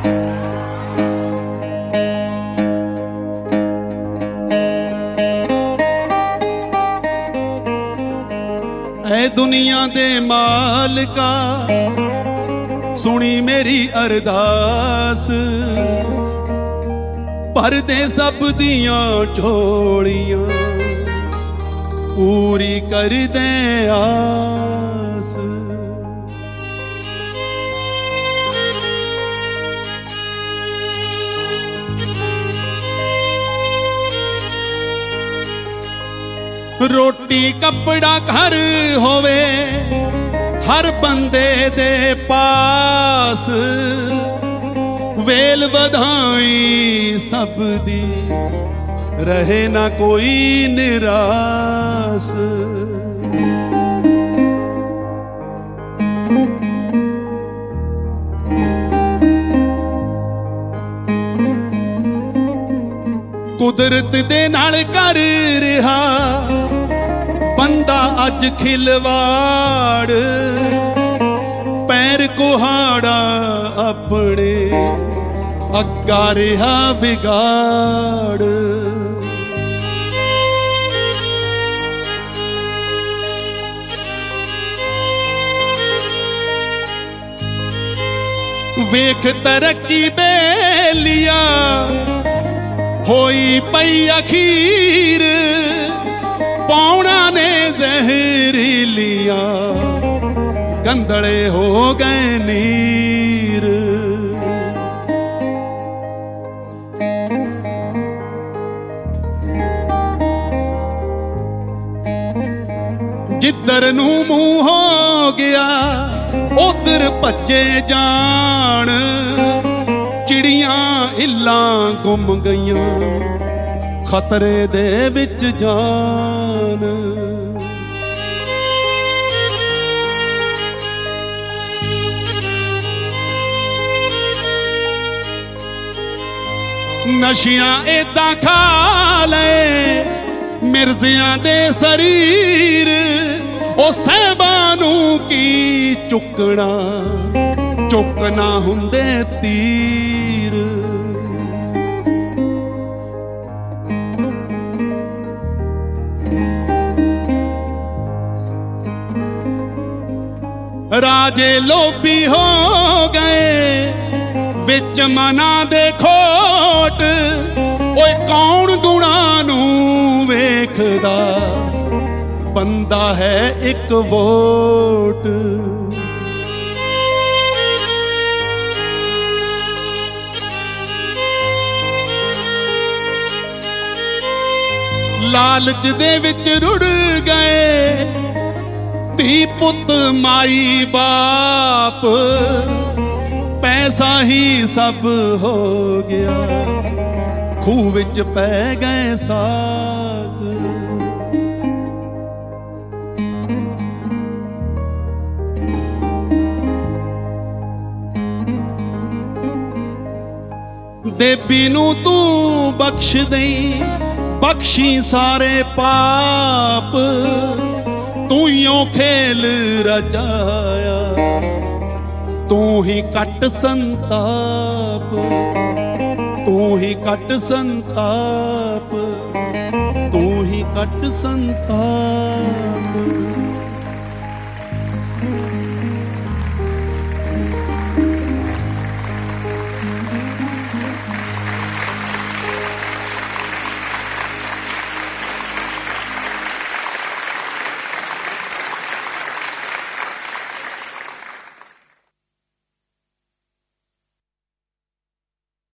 ऐ दुनिया दे मालका सुनी मेरी अरदास, भर दे सब दियां झोलियां, पूरी कर दे आस। रोटी कपड़ा घर होवे हर बंदे दे पास, वेल वधाई सब दी रहे ना कोई निराश। कुदरत दे नाल कर रहा बंदा अज खिलवाड़, पैर कुहाड़ा अपने अग्गा रहा बिगाड़। वेख तरक्की बेलिया होई पई अखीर, पौना ने जहरीलिया गंदड़े हो गए नीर। जिधर नू मुंह हो गया उधर भज्जे जान, चिड़ियां इल्लां गुम गईयां खतरे दे विच जान। नशियां एदां खा ले मिर्जियां दे शरीर, ओ सहबानू की चुकना चुकना हुंदे तीर। राजे लोभी हो गए विच मना दे खोट, ओए कौन गुणा नू वेखदा बंदा है एक वोट। लालच दे विच रुड़ गए धी पुत माई बाप, पैसा ही सब हो गया खूह विच पै गए साग। देवी नू तू बख्श दई बख्शी सारे पाप, तू यों खेल रजाया तू ही कट संताप, तू ही कट संताप, तू ही कट संताप।